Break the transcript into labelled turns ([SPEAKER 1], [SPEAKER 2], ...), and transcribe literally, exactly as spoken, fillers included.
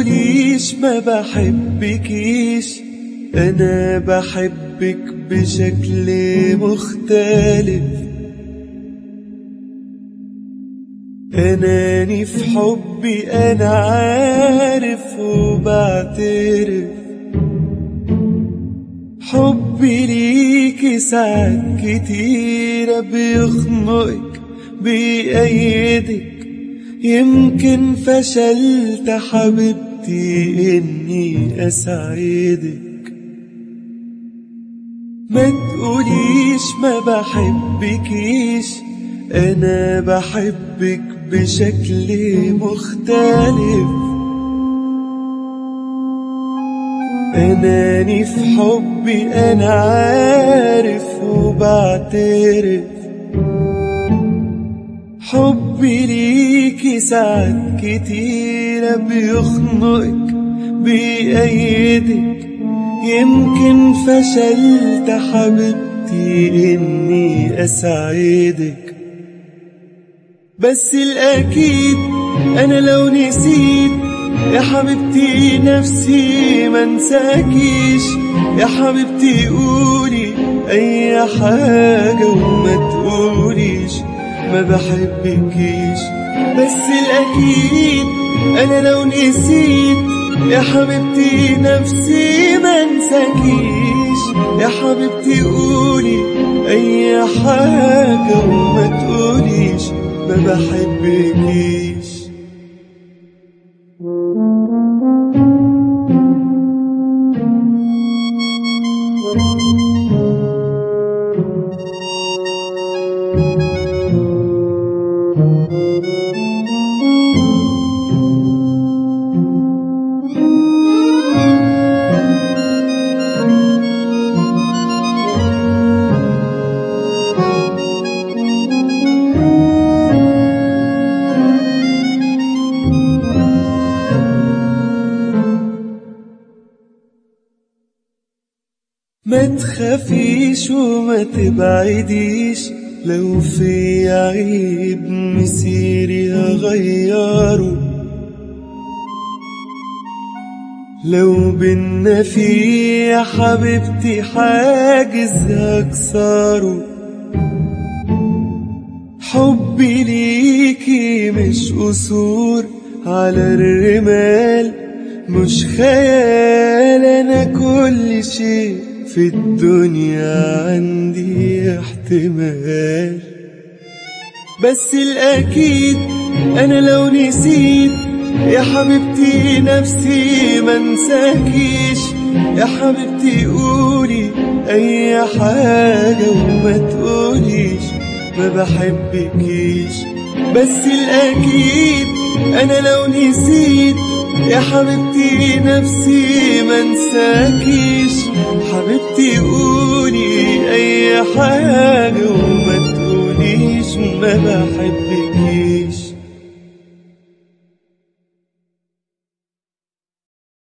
[SPEAKER 1] تقوليش ما بحبكيش، أنا بحبك بشكل مختلف. أناني في حبي أنا عارف وبعترف، حبي ليكي ساعات كتيرة بيخنقك بيأيدك. يمكن فشلت حبيبتي إني أسعدك. ما تقوليش ما بحبكيش، أنا بحبك بشكل مختلف. أناني في حبي أنا عارف وبعترف، حبي ليكي ساعات كتيرة بيخنقك بيأيدك. يمكن فشلت حبيبتي إني أسعدك، بس الأكيد أنا لو نسيت يا حبيبتي نفسي منساكيش. يا حبيبتي قولي أي حاجة وما تقوليش ما بحبكيش. بس الأكيد أنا لو نسيت يا حبيبتي نفسي منساكيش. يا حبيبتي قولي أي حاجة وما تقوليش ما بحبكيش. ما تخافيش وما تبعديش، لو في عيب مسيري هغيره. لو بينا في يا حبيبتي حاجز هكسره. حبي ليكي مش قصور على الرمال، مش خيال، أنا كل شيء في الدنيا عندي احتمال. بس الأكيد أنا لو نسيت يا حبيبتي نفسي منساكيش. يا حبيبتي قولي أي حاجة وما تقوليش ما بحبكيش. بس الأكيد أنا لو نسيت يا حبيبتي نفسي منساكيش. حبيبتي قولي أي حاجة وما تقوليش ما بحبكيش.